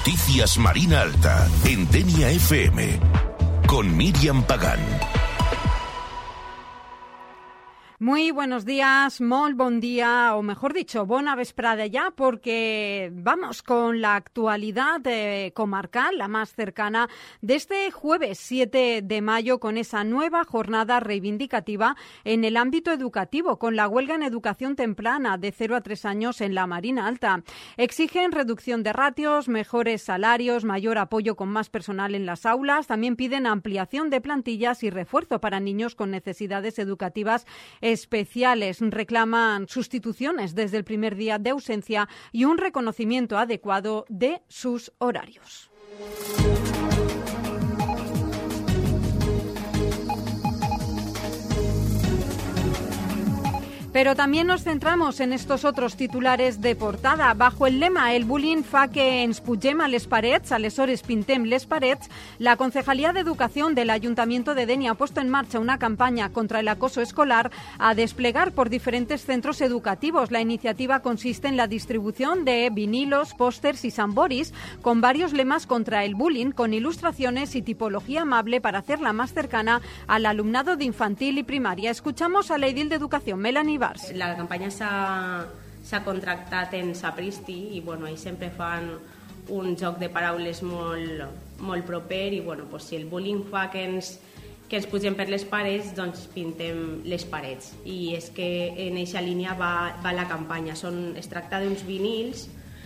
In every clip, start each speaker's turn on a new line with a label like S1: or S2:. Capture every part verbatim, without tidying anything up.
S1: Noticias Marina Alta, en Denia F M, con Miriam Pagán.
S2: Muy buenos días, molt bon día, o mejor dicho, bona vesprada ya, porque vamos con la actualidad eh, comarcal, la más cercana, de este jueves siete de mayo, con esa nueva jornada reivindicativa en el ámbito educativo, con la huelga en educación temprana de cero a tres años en la Marina Alta. Exigen reducción de ratios, mejores salarios, mayor apoyo con más personal en las aulas. También piden ampliación de plantillas y refuerzo para niños con necesidades educativas especiales. Reclaman sustituciones desde el primer día de ausencia y un reconocimiento adecuado de sus horarios. Pero también nos centramos en estos otros titulares de portada. Bajo el lema «El bullying fa que ens pugem a les parets, aleshores pintem les parets», la Concejalía de Educación del Ayuntamiento de Denia ha puesto en marcha una campaña contra el acoso escolar a desplegar por diferentes centros educativos. La iniciativa consiste en la distribución de vinilos, pósters y samboris con varios lemas contra el bullying, con ilustraciones y tipología amable para hacerla más cercana al alumnado de infantil y primaria. Escuchamos a la edil de Educación, Melanie.
S3: La campanya s'ha contractat en Sapristi i bueno, ells sempre fan un joc de paraules molt, molt proper i bueno, pues, si el bullying fa que ens, que ens pugem per les parets, doncs pintem les parets. I és que en aquesta línia va, va la campanya. Són, es tracta d'uns vinils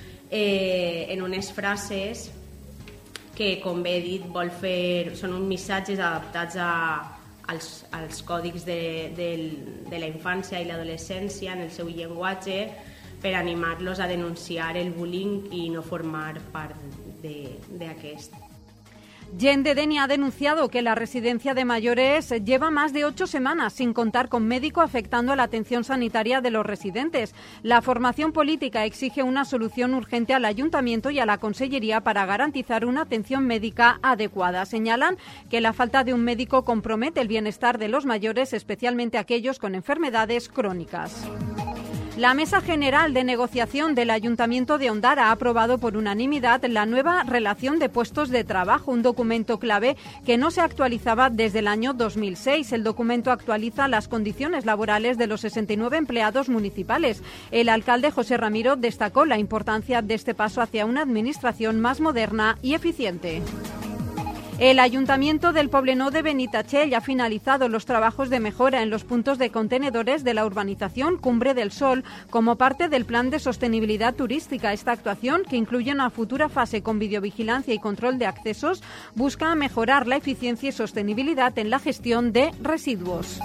S3: eh, en unes frases que, com bé he dit, vol fer, són uns missatges adaptats a als, als còdics de, de, de la infància i l'adolescència en el seu llenguatge per animar-los a denunciar el bullying i no formar part d'aquest.
S2: Gent de Denia ha denunciado que la residencia de mayores lleva más de ocho semanas sin contar con médico, afectando a la atención sanitaria de los residentes. La formación política exige una solución urgente al ayuntamiento y a la consellería para garantizar una atención médica adecuada. Señalan que la falta de un médico compromete el bienestar de los mayores, especialmente aquellos con enfermedades crónicas. La Mesa General de Negociación del Ayuntamiento de Ondara ha aprobado por unanimidad la nueva relación de puestos de trabajo, un documento clave que no se actualizaba desde el año dos mil seis. El documento actualiza las condiciones laborales de los sesenta y nueve empleados municipales. El alcalde José Ramiro destacó la importancia de este paso hacia una administración más moderna y eficiente. El Ayuntamiento del Poblenou de Benitatxell ha finalizado los trabajos de mejora en los puntos de contenedores de la urbanización Cumbre del Sol como parte del Plan de Sostenibilidad Turística. Esta actuación, que incluye una futura fase con videovigilancia y control de accesos, busca mejorar la eficiencia y sostenibilidad en la gestión de residuos.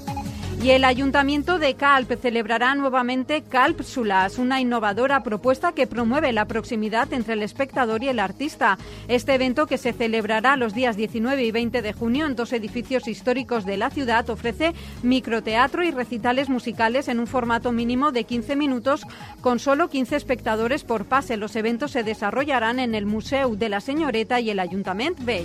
S2: Y el Ayuntamiento de Calp celebrará nuevamente Calpsulas, una innovadora propuesta que promueve la proximidad entre el espectador y el artista. Este evento, que se celebrará los días diecinueve y veinte de junio en dos edificios históricos de la ciudad, ofrece microteatro y recitales musicales en un formato mínimo de quince minutos con solo quince espectadores por pase. Los eventos se desarrollarán en el Museu de la Senyoreta y el Ayuntament Vell.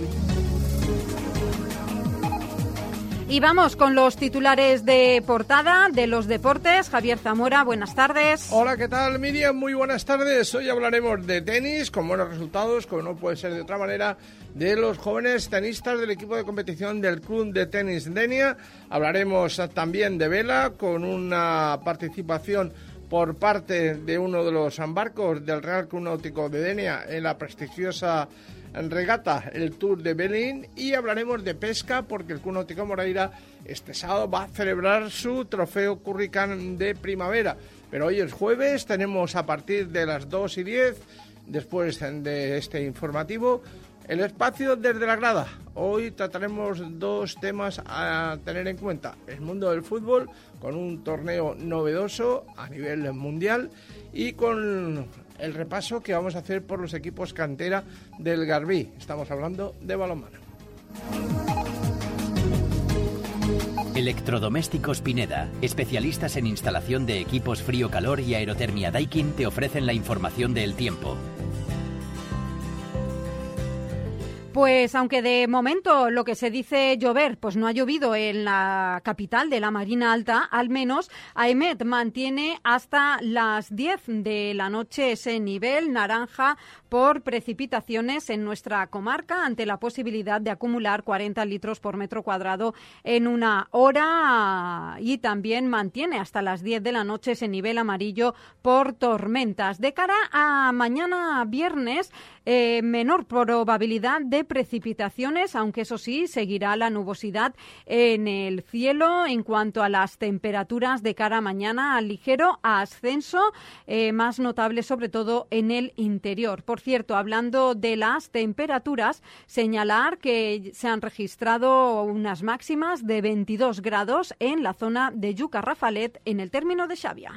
S2: Y vamos con los titulares de portada de los deportes. Javier Zamora, buenas tardes.
S4: Hola, ¿qué tal, Miriam? Muy buenas tardes. Hoy hablaremos de tenis, con buenos resultados, como no puede ser de otra manera, de los jóvenes tenistas del equipo de competición del Club de Tenis Denia. Hablaremos también de vela, con una participación por parte de uno de los barcos del Real Club Náutico de Denia en la prestigiosa regata, el Tour de Belín, y hablaremos de pesca porque el Club Náutico Moreira este sábado va a celebrar su trofeo Curricán de primavera. Pero hoy es jueves, tenemos a partir de las dos y diez, después de este informativo, el espacio desde la grada. Hoy trataremos dos temas a tener en cuenta: el mundo del fútbol, con un torneo novedoso a nivel mundial, y con el repaso que vamos a hacer por los equipos cantera del Garbí. Estamos hablando de balonmano.
S5: Electrodomésticos Pineda, especialistas en instalación de equipos frío-calor y aerotermia Daikin, te ofrecen la información del tiempo.
S2: Pues aunque de momento lo que se dice llover, pues no ha llovido en la capital de la Marina Alta, al menos AEMET mantiene hasta las diez de la noche ese nivel naranja por precipitaciones en nuestra comarca, ante la posibilidad de acumular cuarenta litros por metro cuadrado en una hora, y también mantiene hasta las diez de la noche ese nivel amarillo por tormentas. De cara a mañana viernes, eh, menor probabilidad de precipitaciones, aunque eso sí, seguirá la nubosidad en el cielo. En cuanto a las temperaturas de cara a mañana, al ligero ascenso, eh, más notable sobre todo en el interior. Por cierto, hablando de las temperaturas, señalar que se han registrado unas máximas de veintidós grados en la zona de Yuca-Rafalet, en el término de Xàbia.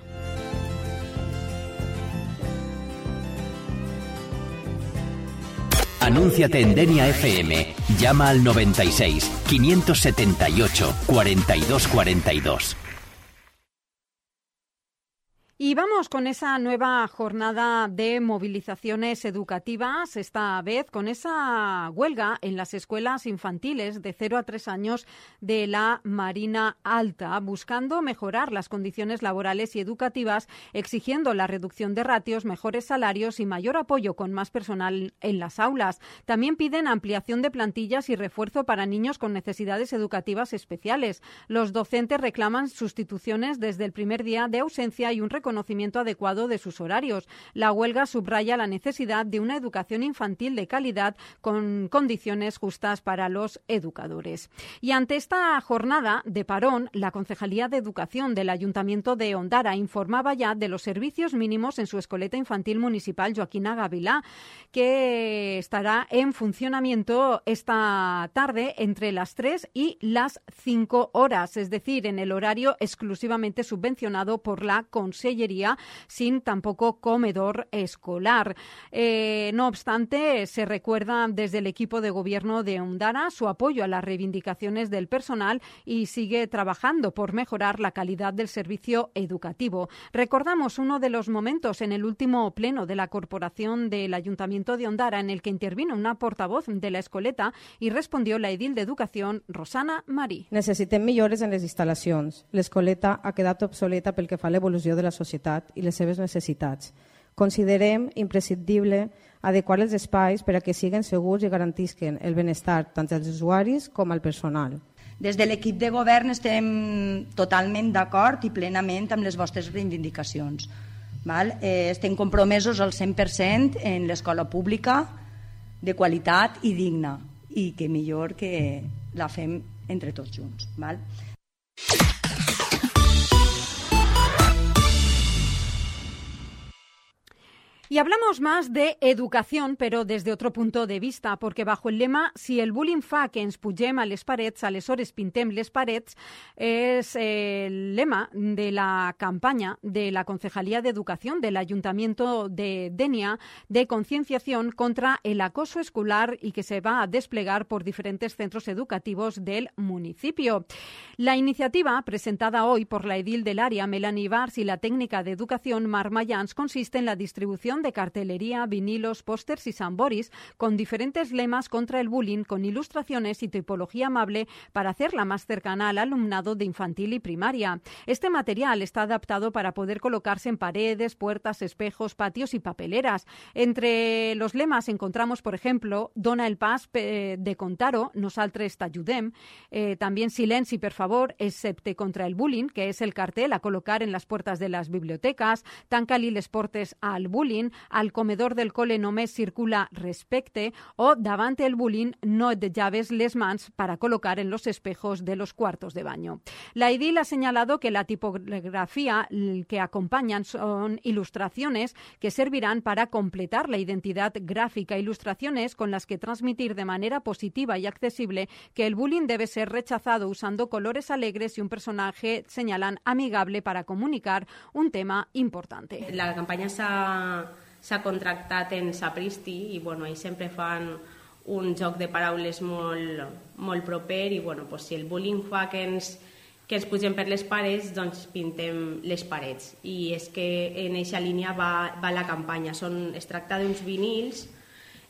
S5: Anúnciate en Denia F M. Llama al noventa y seis, quinientos setenta y ocho, cuarenta y dos cuarenta y dos.
S2: Y vamos con esa nueva jornada de movilizaciones educativas, esta vez con esa huelga en las escuelas infantiles de cero a tres años de la Marina Alta, buscando mejorar las condiciones laborales y educativas, exigiendo la reducción de ratios, mejores salarios y mayor apoyo con más personal en las aulas. También piden ampliación de plantillas y refuerzo para niños con necesidades educativas especiales. Los docentes reclaman sustituciones desde el primer día de ausencia y un reconocimiento conocimiento adecuado de sus horarios. La huelga subraya la necesidad de una educación infantil de calidad con condiciones justas para los educadores. Y ante esta jornada de parón, la Concejalía de Educación del Ayuntamiento de Ondara informaba ya de los servicios mínimos en su escoleta infantil municipal Joaquina Gavilà, que estará en funcionamiento esta tarde entre las tres y las cinco horas, es decir, en el horario exclusivamente subvencionado por la Consellería, sin tampoco comedor escolar. Eh, no obstante, se recuerda desde el equipo de gobierno de Ondara su apoyo a las reivindicaciones del personal y sigue trabajando por mejorar la calidad del servicio educativo. Recordamos uno de los momentos en el último pleno de la Corporación del Ayuntamiento de Ondara, en el que intervino una portavoz de la escoleta y respondió la edil d'Educació, Rosana Marí.
S6: Necessitem millores en les instal·lacions. L'escoleta ha quedat obsoleta pel que fa a l'evolució de la societat i les seves necessitats. Considerem imprescindible adequar els espais per a que siguin segurs i garantisquen el benestar tant dels usuaris com al personal.
S7: Des de l'equip de govern estem totalment d'acord i plenament amb les vostres reivindicacions. Val? Eh, estem compromesos al cent per cent en l'escola pública de qualitat i digna, i que millor que la fem entre tots junts. Val?
S2: Y hablamos más de educación, pero desde otro punto de vista, porque bajo el lema «Si el bullying fa que ens pugem a les parets, aleshores pintem les parets», es el lema de la campaña de la Concejalía de Educación del Ayuntamiento de Denia de concienciación contra el acoso escolar y que se va a desplegar por diferentes centros educativos del municipio. La iniciativa, presentada hoy por la edil del área, Melanie Bars, y la técnica de educación, Mar Mayans, consiste en la distribución de cartelería, vinilos, pósters y samboris con diferentes lemas contra el bullying, con ilustraciones y tipología amable para hacerla más cercana al alumnado de infantil y primaria. Este material está adaptado para poder colocarse en paredes, puertas, espejos, patios y papeleras. Entre los lemas encontramos, por ejemplo, «Dona el pas de contar-ho, nosaltres t'ajudem», eh, también «Silenci, per favor, excepte contra el bullying», que es el cartel a colocar en las puertas de las bibliotecas, «Tanca-li les portes al bullying», «Al comedor del cole només circula respecte» o «Davant el bullying no et llaves les mans», para colocar en los espejos de los cuartos de baño. La edil ha señalado que la tipografía que acompañan son ilustraciones que servirán para completar la identidad gráfica, ilustraciones con las que transmitir de manera positiva y accesible que el bullying debe ser rechazado usando colores alegres y un personaje, señalan, amigable para comunicar un tema importante.
S3: La campaña s'ha s'ha contractat en Sapristi i bueno, ells sempre fan un joc de paraules molt, molt proper i bueno, pues, si el bullying fa que ens, que ens pugem per les parets, doncs pintem les parets. I és que en aquesta línia va, va la campanya. Són, es tracta d'uns vinils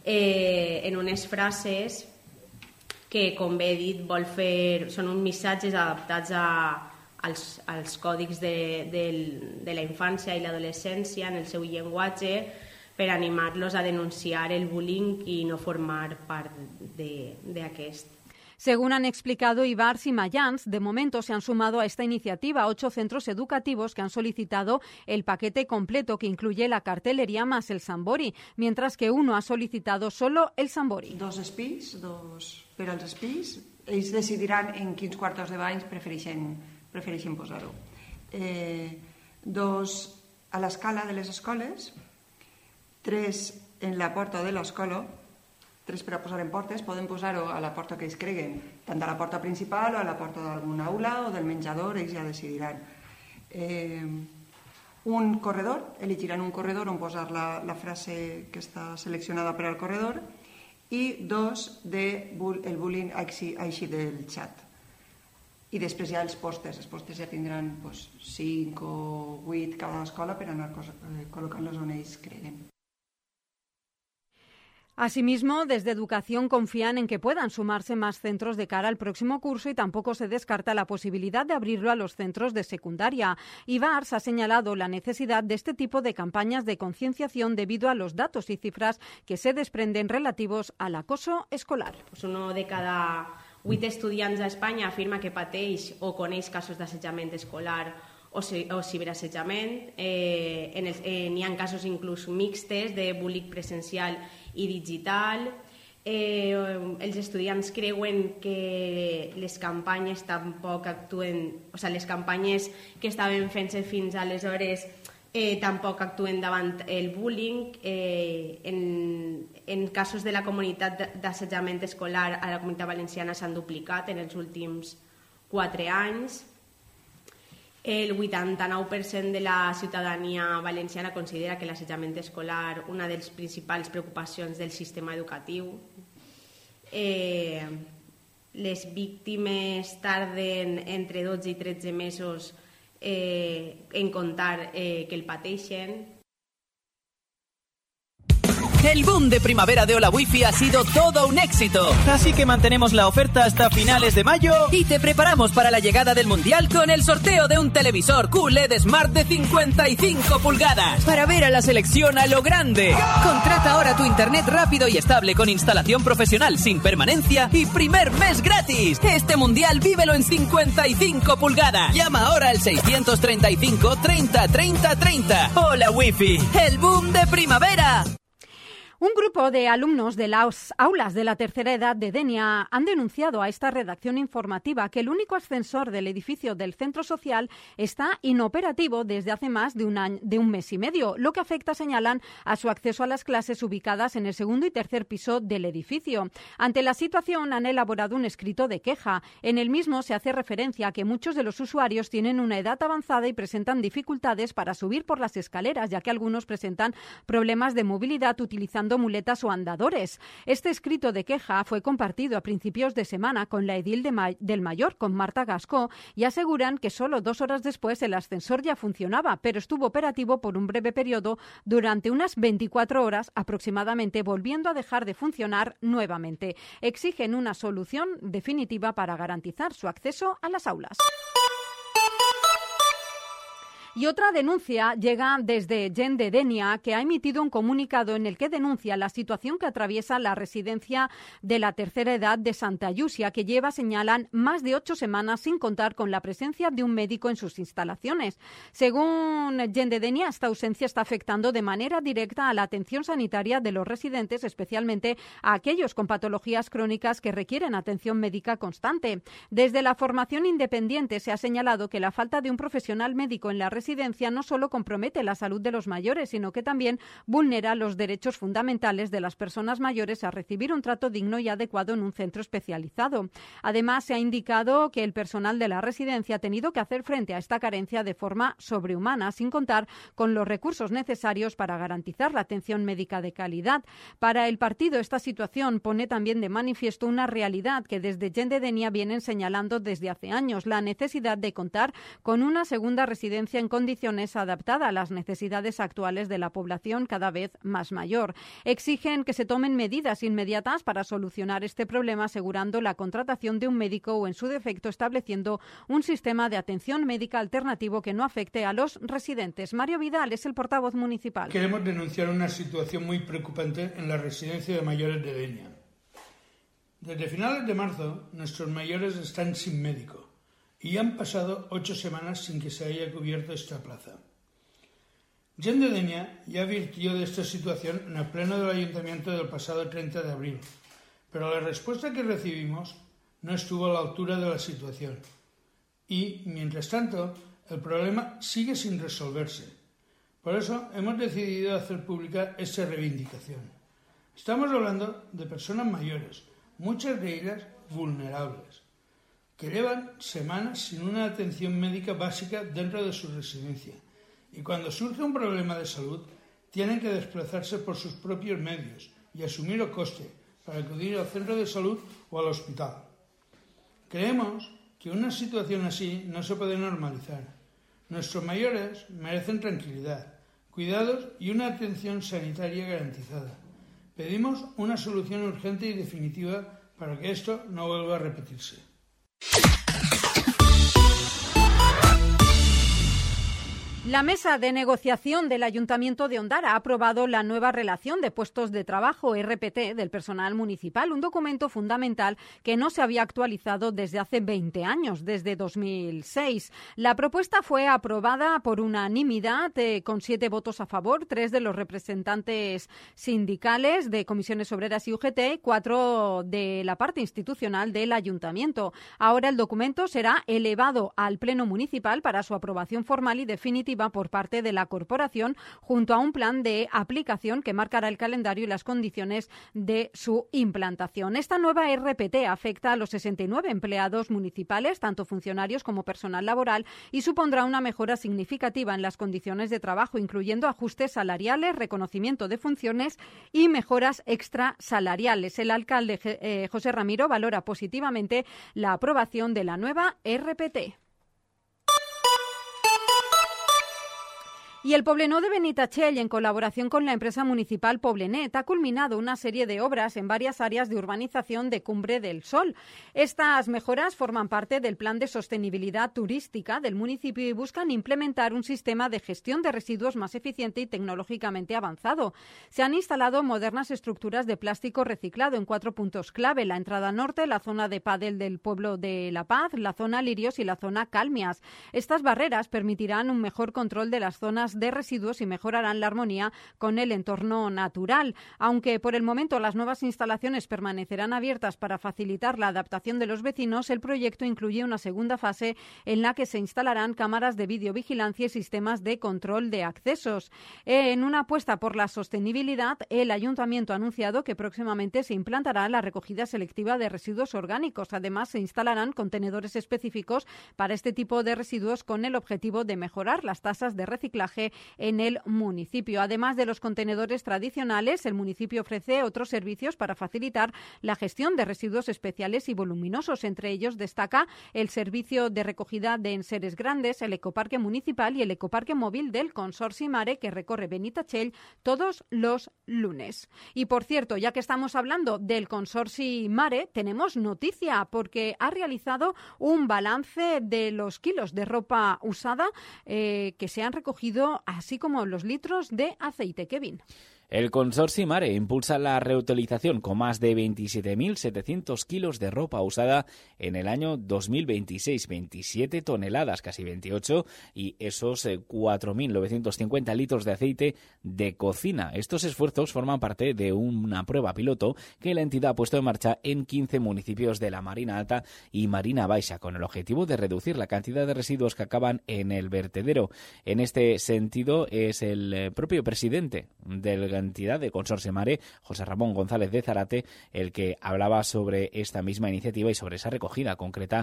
S3: eh, en unes frases que, com bé he dit, vol fer, són uns missatges adaptats a, als, als còdics de, de, de la infància i l'adolescència en el seu llenguatge, per animar-los a denunciar el bullying y no formar parte de, de aquest.
S2: Según han explicado Ibars y Mayans, de momento se han sumado a esta iniciativa ocho centros educativos que han solicitado el paquete completo que incluye la cartelería más el Sambori, mientras que uno ha solicitado solo el Sambori.
S8: Dos espis, dos per als espis. Ells decidiran en quins quartos de banys prefereixen, prefereixen posar-ho. Eh, dos a l'escala de les escoles, tres en la porta de l'escola, tres per a posar en portes, poden posar-ho a la porta que ells creguen, tant a la porta principal o a la porta d'alguna aula o del menjador, ells ja decidiran. Eh, un corredor, elegiran un corredor on posar la, la frase que està seleccionada per al corredor, i dos de el bullying així, així del xat. I després ja els postes, els postes ja tindran pues, cinc o vuit cada escola per anar col·locant-los on ells creguen.
S2: Asimismo, desde Educación confían en que puedan sumarse más centros de cara al próximo curso y tampoco se descarta la posibilidad de abrirlo a los centros de secundaria. Ibars ha señalado la necesidad de este tipo de campañas de concienciación debido a los datos y cifras que se desprenden relativos al acoso escolar.
S3: Pues uno de cada vuit estudiants a Espanya afirma que pateix o coneix casos d'assetjament escolar o, o ciberassetjament. Eh, en el, eh, n'hi ha casos inclús mixtes de bullying presencial i digital. Eh, els estudiants creuen que les campanyes tampoc actuen, o sigui, les campanyes que estaven fent-se fins aleshores eh, tampoc actuen davant el bullying. Eh, en, en casos de la comunitat d'assetjament escolar a la comunitat valenciana s'han duplicat en els últims quatre anys. El vuitanta-nou per cent de la ciutadania valenciana considera que l'assetjament escolar una de les principals preocupacions del sistema educatiu. Eh, les víctimes tarden entre dotze i tretze mesos eh, en contar eh, que el pateixen.
S9: El boom de primavera de Hola Wifi ha sido todo un éxito. Así que mantenemos la oferta hasta finales de mayo y te preparamos para la llegada del Mundial con el sorteo de un televisor Q L E D Smart de cincuenta y cinco pulgadas para ver a la selección a lo grande. Contrata ahora tu internet rápido y estable con instalación profesional sin permanencia y primer mes gratis. Este Mundial vívelo en cincuenta y cinco pulgadas. Llama ahora al seiscientos treinta y cinco treinta treinta treinta. Hola Wifi, el boom de primavera.
S2: Un grupo de alumnos de las aulas de la tercera edad de Denia han denunciado a esta redacción informativa que el único ascensor del edificio del centro social está inoperativo desde hace más de un año, de un mes y medio, lo que afecta, señalan, a su acceso a las clases ubicadas en el segundo y tercer piso del edificio. Ante la situación han elaborado un escrito de queja. En el mismo se hace referencia a que muchos de los usuarios tienen una edad avanzada y presentan dificultades para subir por las escaleras, ya que algunos presentan problemas de movilidad utilizando muletas o andadores. Este escrito de queja fue compartido a principios de semana con la edil de Ma- del Mayor, con Marta Gascó, y aseguran que solo dos horas después el ascensor ya funcionaba, pero estuvo operativo por un breve periodo durante unas veinticuatro horas aproximadamente, volviendo a dejar de funcionar nuevamente. Exigen una solución definitiva para garantizar su acceso a las aulas. Y otra denuncia llega desde Gent de Denia, que ha emitido un comunicado en el que denuncia la situación que atraviesa la residencia de la tercera edad de Santa Llúcia, que lleva, señalan, más de ocho semanas sin contar con la presencia de un médico en sus instalaciones. Según Gent de Denia, esta ausencia está afectando de manera directa a la atención sanitaria de los residentes, especialmente a aquellos con patologías crónicas que requieren atención médica constante. Desde la formación independiente se ha señalado que la falta de un profesional médico en la residencia no solo compromete la salud de los mayores, sino que también vulnera los derechos fundamentales de las personas mayores a recibir un trato digno y adecuado en un centro especializado. Además, se ha indicado que el personal de la residencia ha tenido que hacer frente a esta carencia de forma sobrehumana, sin contar con los recursos necesarios para garantizar la atención médica de calidad. Para el partido, esta situación pone también de manifiesto una realidad que desde Gent de Denia vienen señalando desde hace años: la necesidad de contar con una segunda residencia en en condiciones adaptadas a las necesidades actuales de la población cada vez más mayor. Exigen que se tomen medidas inmediatas para solucionar este problema, asegurando la contratación de un médico o, en su defecto, estableciendo un sistema de atención médica alternativo que no afecte a los residentes. Mario Vidal es el portavoz municipal.
S10: Queremos denunciar una situación muy preocupante en la residencia de mayores de Denia. Desde finales de marzo, nuestros mayores están sin médico y han pasado ocho semanas sin que se haya cubierto esta plaza. Gent de Denia ya advirtió de esta situación en el pleno del ayuntamiento del pasado treinta de abril, pero la respuesta que recibimos no estuvo a la altura de la situación y, mientras tanto, el problema sigue sin resolverse. Por eso hemos decidido hacer pública esta reivindicación. Estamos hablando de personas mayores, muchas de ellas vulnerables, que llevan semanas sin una atención médica básica dentro de su residencia y cuando surge un problema de salud tienen que desplazarse por sus propios medios y asumir el coste para acudir al centro de salud o al hospital. Creemos que una situación así no se puede normalizar. Nuestros mayores merecen tranquilidad, cuidados y una atención sanitaria garantizada. Pedimos una solución urgente y definitiva para que esto no vuelva a repetirse.
S2: La mesa de negociación del Ayuntamiento de Ondara ha aprobado la nueva relación de puestos de trabajo R P T del personal municipal, un documento fundamental que no se había actualizado desde hace veinte años, desde dos mil seis. La propuesta fue aprobada por unanimidad, eh, con siete votos a favor, tres de los representantes sindicales de Comisiones Obreras y U G T, cuatro de la parte institucional del Ayuntamiento. Ahora el documento será elevado al Pleno Municipal para su aprobación formal y definitiva por parte de la corporación, junto a un plan de aplicación que marcará el calendario y las condiciones de su implantación. Esta nueva R P T afecta a los sesenta y nueve empleados municipales, tanto funcionarios como personal laboral, y supondrá una mejora significativa en las condiciones de trabajo, incluyendo ajustes salariales, reconocimiento de funciones y mejoras extrasalariales. El alcalde eh, José Ramiro valora positivamente la aprobación de la nueva R P T. Y el Poblenou de Benitatxell, en colaboración con la empresa municipal Poblenet, ha culminado una serie de obras en varias áreas de urbanización de Cumbre del Sol. Estas mejoras forman parte del plan de sostenibilidad turística del municipio y buscan implementar un sistema de gestión de residuos más eficiente y tecnológicamente avanzado. Se han instalado modernas estructuras de plástico reciclado en cuatro puntos clave: la entrada norte, la zona de pádel del pueblo de La Paz, la zona Lirios y la zona Calmias. Estas barreras permitirán un mejor control de las zonas de residuos y mejorarán la armonía con el entorno natural. Aunque por el momento las nuevas instalaciones permanecerán abiertas para facilitar la adaptación de los vecinos, el proyecto incluye una segunda fase en la que se instalarán cámaras de videovigilancia y sistemas de control de accesos. En una apuesta por la sostenibilidad, el Ayuntamiento ha anunciado que próximamente se implantará la recogida selectiva de residuos orgánicos. Además, se instalarán contenedores específicos para este tipo de residuos con el objetivo de mejorar las tasas de reciclaje en el municipio. Además de los contenedores tradicionales, el municipio ofrece otros servicios para facilitar la gestión de residuos especiales y voluminosos. Entre ellos destaca el servicio de recogida de enseres grandes, el ecoparque municipal y el ecoparque móvil del Consorci Mare, que recorre Benitatxell todos los lunes. Y por cierto, ya que estamos hablando del Consorci Mare, tenemos noticia porque ha realizado un balance de los kilos de ropa usada eh, que se han recogido, así como los litros de aceite. Kevin.
S11: El Consorci Mare impulsa la reutilización con más de veintisiete mil setecientos kilos de ropa usada en el año dos mil veintiséis, veintisiete toneladas, casi veintiocho, y esos cuatro mil novecientos cincuenta litros de aceite de cocina. Estos esfuerzos forman parte de una prueba piloto que la entidad ha puesto en marcha en quince municipios de la Marina Alta y Marina Baixa, con el objetivo de reducir la cantidad de residuos que acaban en el vertedero. En este sentido, es el propio presidente del entidad de Consorci Mare, José Ramón González de Zarate, el que hablaba sobre esta misma iniciativa y sobre esa recogida concreta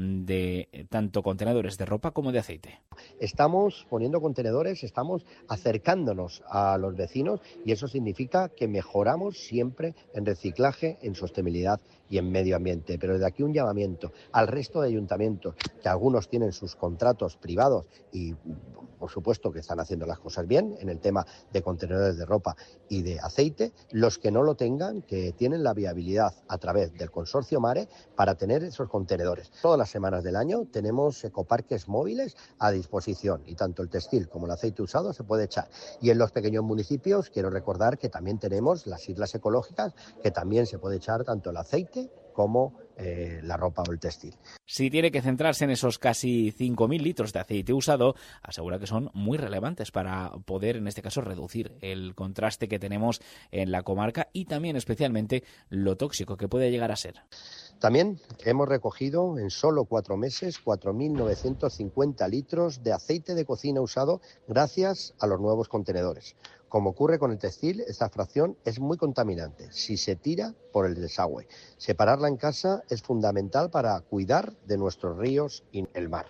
S11: de tanto contenedores de ropa como de aceite.
S12: Estamos poniendo contenedores, estamos acercándonos a los vecinos y eso significa que mejoramos siempre en reciclaje, en sostenibilidad y en medio ambiente. Pero desde aquí un llamamiento al resto de ayuntamientos, que algunos tienen sus contratos privados y por supuesto que están haciendo las cosas bien en el tema de contenedores de ropa y de aceite. Los que no lo tengan, que tienen la viabilidad a través del consorcio Mare para tener esos contenedores. Todas las semanas del año tenemos ecoparques móviles a disposición y tanto el textil como el aceite usado se puede echar. Y en los pequeños municipios quiero recordar que también tenemos las islas ecológicas, que también se puede echar tanto el aceite como eh, la ropa o el textil.
S11: Si tiene que centrarse en esos casi cinco mil litros de aceite usado, asegura que son muy relevantes para poder, en este caso, reducir el contraste que tenemos en la comarca y también especialmente lo tóxico que puede llegar a ser.
S12: También hemos recogido en solo cuatro meses cuatro mil novecientos cincuenta litros de aceite de cocina usado gracias a los nuevos contenedores. Como ocurre con el textil, esta fracción es muy contaminante si se tira por el desagüe. Separarla en casa es fundamental para cuidar de nuestros ríos y el mar.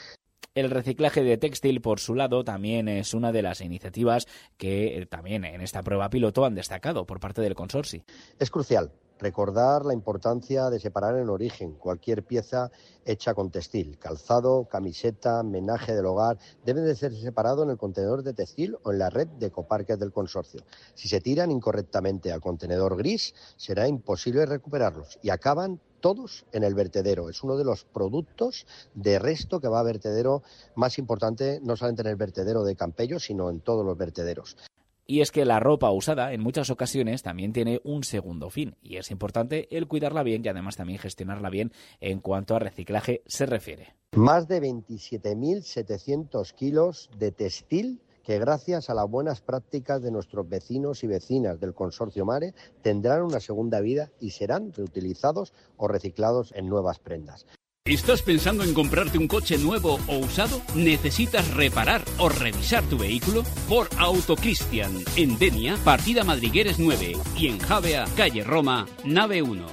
S11: El reciclaje de textil, por su lado, también es una de las iniciativas que eh, también en esta prueba piloto han destacado por parte del consorcio.
S12: Es crucial recordar la importancia de separar en origen cualquier pieza hecha con textil. Calzado, camiseta, menaje del hogar deben de ser separados en el contenedor de textil o en la red de ecoparques del consorcio. Si se tiran incorrectamente al contenedor gris, será imposible recuperarlos y acaban todos en el vertedero. Es uno de los productos de resto que va a vertedero más importante, no solamente en el vertedero de Campello, sino en todos los vertederos.
S11: Y es que la ropa usada en muchas ocasiones también tiene un segundo fin y es importante el cuidarla bien y además también gestionarla bien en cuanto a reciclaje se refiere.
S12: Más de veintisiete mil setecientos kilos de textil que gracias a las buenas prácticas de nuestros vecinos y vecinas del Consorcio Mare tendrán una segunda vida y serán reutilizados o reciclados en nuevas prendas.
S13: ¿Estás pensando en comprarte un coche nuevo o usado? ¿Necesitas reparar o revisar tu vehículo? Por Autocristian, en Denia, partida Madrigueres nueve y en Javea, calle Roma, nave uno.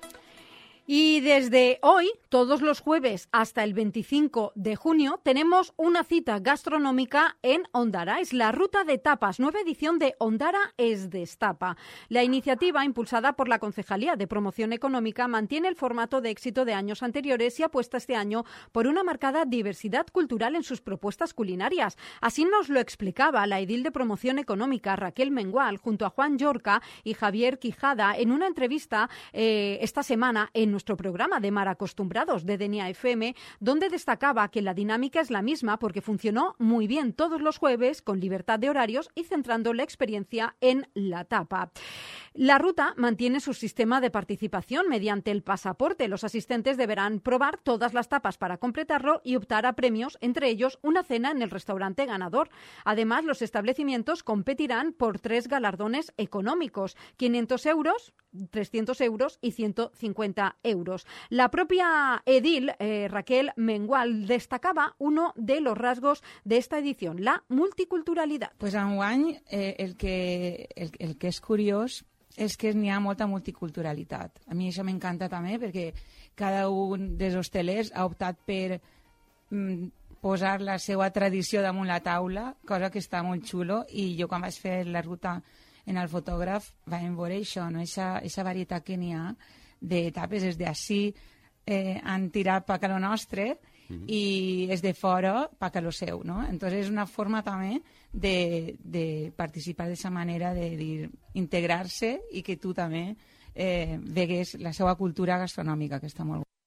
S2: Y desde hoy, todos los jueves hasta el veinticinco de junio, tenemos una cita gastronómica en Ondara. Es la Ruta de Tapas, nueva edición de Ondara es Destapa. La iniciativa, impulsada por la Concejalía de Promoción Económica, mantiene el formato de éxito de años anteriores y apuesta este año por una marcada diversidad cultural en sus propuestas culinarias. Así nos lo explicaba la edil de Promoción Económica, Raquel Mengual, junto a Juan Llorca y Javier Quijada, en una entrevista eh, esta semana en nuestro programa de Mar Acostumbrados de Denia F M, donde destacaba que la dinámica es la misma porque funcionó muy bien todos los jueves con libertad de horarios y centrando la experiencia en la tapa. La ruta mantiene su sistema de participación mediante el pasaporte. Los asistentes deberán probar todas las tapas para completarlo y optar a premios, entre ellos una cena en el restaurante ganador. Además, los establecimientos competirán por tres galardones económicos, quinientos euros, trescientos euros y ciento cincuenta euros. La propia edil, eh, Raquel Mengual, destacaba uno de los rasgos de esta edición, la multiculturalidad.
S14: Pues enguany eh, el, que, el, el que és curiós és que n'hi ha molta multiculturalitat. A mi això m'encanta també perquè cada un dels hostelers ha optat per mm, posar la seva tradició damunt la taula, cosa que està molt xulo, i jo quan vaig fer la ruta en el fotògraf vam veure això, no? Eixa, eixa varietat que n'hi ha de tapes, és d'ací eh, han tirat pa que lo nostre uh-huh. i és de fora pa que lo seu, no? Entonces és una forma també de, de participar d'aquesta manera de dir, integrar-se i que tu també eh, vegues la seva cultura gastronòmica, que està molt bona.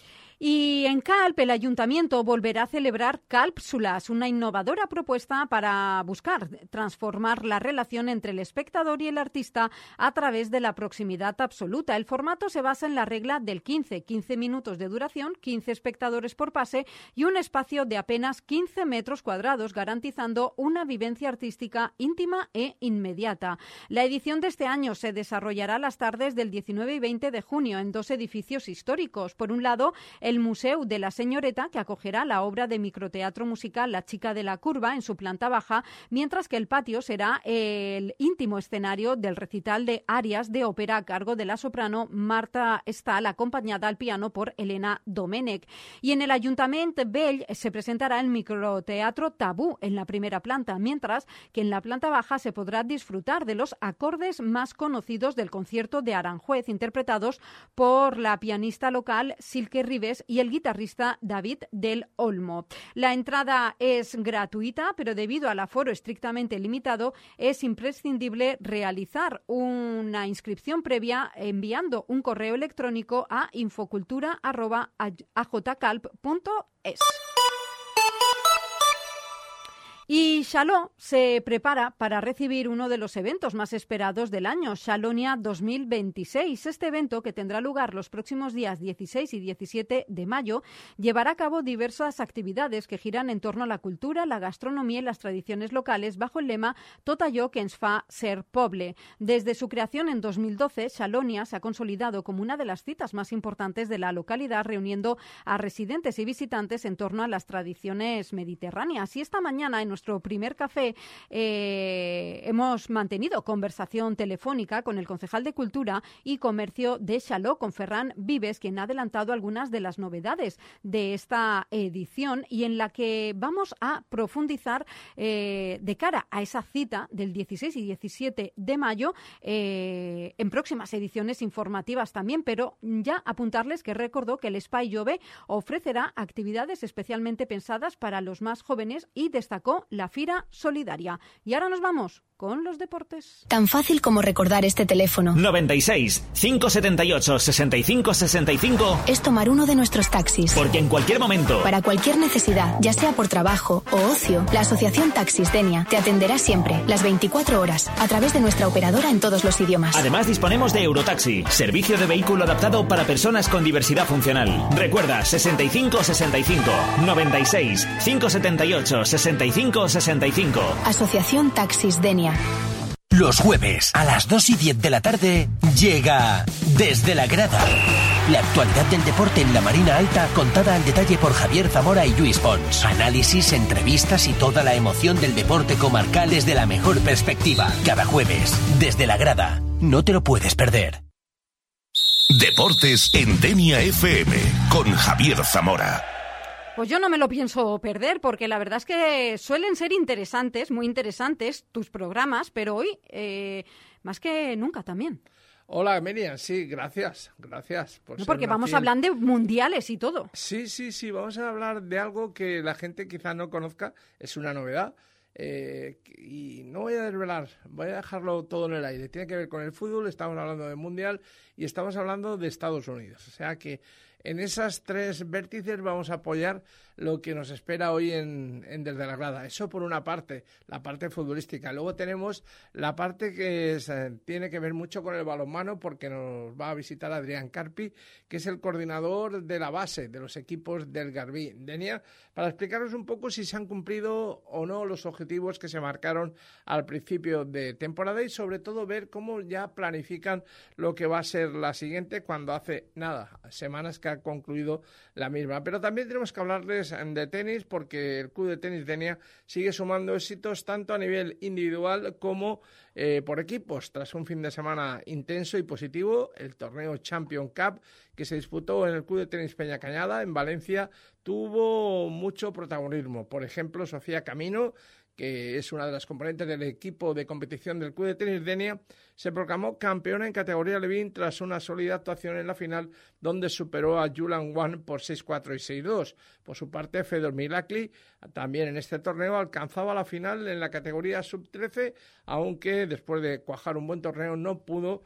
S2: Y en Calp, el Ayuntamiento volverá a celebrar Calpsulas, una innovadora propuesta para buscar transformar la relación entre el espectador y el artista a través de la proximidad absoluta. El formato se basa en la regla del quince, quince minutos de duración, quince espectadores por pase y un espacio de apenas quince metros cuadrados, garantizando una vivencia artística íntima e inmediata. La edición de este año se desarrollará las tardes del diecinueve y veinte de junio en dos edificios históricos. Por un lado, el Museu de la Señoreta, que acogerá la obra de microteatro musical La chica de la curva en su planta baja, mientras que el patio será el íntimo escenario del recital de arias de ópera a cargo de la soprano Marta Stahl, acompañada al piano por Elena Domènech. Y en el Ayuntamiento Vell se presentará el microteatro Tabú en la primera planta, mientras que en la planta baja se podrá disfrutar de los acordes más conocidos del concierto de Aranjuez, interpretados por la pianista local Silke Ribes Vives y el guitarrista David del Olmo. La entrada es gratuita, pero debido al aforo estrictamente limitado, es imprescindible realizar una inscripción previa enviando un correo electrónico a infocultura arroba a j calp punto es. Y Xaló se prepara para recibir uno de los eventos más esperados del año, Xalonia dos mil veintiséis. Este evento, que tendrá lugar los próximos días dieciséis y diecisiete de mayo, llevará a cabo diversas actividades que giran en torno a la cultura, la gastronomía y las tradiciones locales bajo el lema Tot allò que ens fa ser poble. Desde su creación en dos mil doce, Xalonia se ha consolidado como una de las citas más importantes de la localidad, reuniendo a residentes y visitantes en torno a las tradiciones mediterráneas. Y esta mañana, en nuestro primer café, eh, hemos mantenido conversación telefónica con el concejal de Cultura y Comercio de Xaló, con Ferran Vives, quien ha adelantado algunas de las novedades de esta edición y en la que vamos a profundizar eh, de cara a esa cita del dieciséis y diecisiete de mayo eh, en próximas ediciones informativas también, pero ya apuntarles que recordó que el Espai Jove ofrecerá actividades especialmente pensadas para los más jóvenes y destacó la Fira Solidaria. Y ahora nos vamos con los deportes.
S15: Tan fácil como recordar este teléfono.
S16: noventa y seis, cinco setenta y ocho, sesenta y cinco sesenta y cinco.
S15: Es tomar uno de nuestros taxis.
S16: Porque en cualquier momento,
S15: para cualquier necesidad, ya sea por trabajo o ocio, la Asociación Taxis Denia te atenderá siempre, las veinticuatro horas, a través de nuestra operadora en todos los idiomas.
S16: Además, disponemos de Eurotaxi, servicio de vehículo adaptado para personas con diversidad funcional. Recuerda, sesenta y cinco sesenta y cinco, noventa y seis, cinco setenta y ocho, sesenta y cinco sesenta y cinco.
S15: Asociación Taxis Denia.
S5: Los jueves a las dos y diez de la tarde llega Desde la Grada. La actualidad del deporte en la Marina Alta contada al detalle por Javier Zamora y Lluís Pons. Análisis, entrevistas y toda la emoción del deporte comarcal desde la mejor perspectiva. Cada jueves, Desde la Grada. No te lo puedes perder.
S1: Deportes en Denia F M con Javier Zamora.
S2: Pues yo no me lo pienso perder, porque la verdad es que suelen ser interesantes, muy interesantes tus programas, pero hoy eh, más que nunca también.
S4: Hola, Miriam, sí, gracias, gracias. Por
S2: no,
S4: ser
S2: porque
S4: una
S2: vamos
S4: fiel.
S2: a hablar de mundiales y todo.
S4: Sí, sí, sí, vamos a hablar de algo que la gente quizá no conozca, es una novedad. Eh, y no voy a desvelar, voy a dejarlo todo en el aire. Tiene que ver con el fútbol, estamos hablando del mundial y estamos hablando de Estados Unidos. O sea que en esas tres vértices vamos a apoyar lo que nos espera hoy en, en Desde la Grada. Eso por una parte, la parte futbolística. Luego tenemos la parte que es, eh, tiene que ver mucho con el balonmano, porque nos va a visitar Adrián Carpi, que es el coordinador de la base de los equipos del Garbí Denia, para explicarnos un poco si se han cumplido o no los objetivos que se marcaron al principio de temporada y sobre todo ver cómo ya planifican lo que va a ser la siguiente, cuando hace nada, semanas que ha concluido la misma. Pero también tenemos que hablarles de tenis, porque el Club de Tenis Denia sigue sumando éxitos tanto a nivel individual como eh, por equipos. Tras un fin de semana intenso y positivo, el torneo Champion Cup que se disputó en el Club de Tenis Peña Cañada en Valencia tuvo mucho protagonismo. Por ejemplo, Sofía Camino, que es una de las componentes del equipo de competición del Club de Tenis Denia, se proclamó campeona en categoría Levin tras una sólida actuación en la final, donde superó a Julian Wang por seis cuatro y seis dos. Por su parte, Fedor Milakli también en este torneo alcanzaba la final en la categoría sub trece, aunque después de cuajar un buen torneo no pudo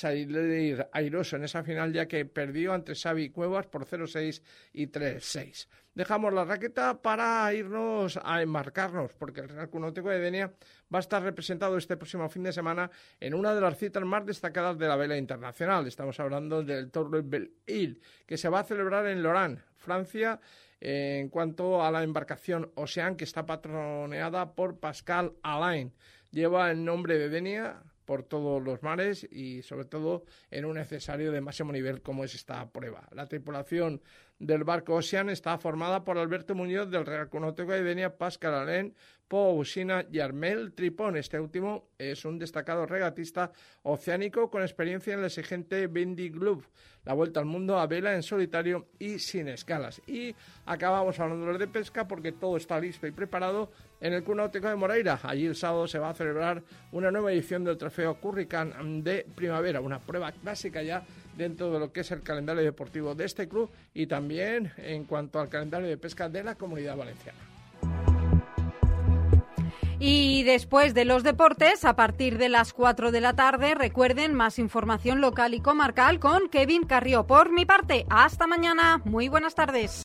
S4: salir airoso en esa final, ya que perdió ante Xavi Cuevas por cero seis y tres seis. Dejamos la raqueta para irnos a enmarcarnos, porque el Real Club Náutico de Denia va a estar representado este próximo fin de semana en una de las citas más destacadas de la vela internacional. Estamos hablando del Tour Belle Isle, que se va a celebrar en Lorient, Francia, eh, en cuanto a la embarcación Ocean, que está patroneada por Pascal Alain. Lleva el nombre de Denia por todos los mares y sobre todo en un escenario de máximo nivel como es esta prueba. La tripulación del barco Ocean está formada por Alberto Muñoz del Real Club Náutico de Denia, Pascal Alain, Pau Usina y Armel Tripón. Este último es un destacado regatista oceánico con experiencia en el exigente Vendée Globe, la vuelta al mundo a vela en solitario y sin escalas. Y acabamos hablando de pesca, porque todo está listo y preparado en el Club Náutico de Moreira. Allí el sábado se va a celebrar una nueva edición del Trofeo Curricán de Primavera, una prueba clásica ya dentro de lo que es el calendario deportivo de este club y también en cuanto al calendario de pesca de la Comunidad Valenciana.
S2: Y después de los deportes, a partir de las cuatro de la tarde, recuerden más información local y comarcal con Kevin Carrió. Por mi parte, hasta mañana. Muy buenas tardes.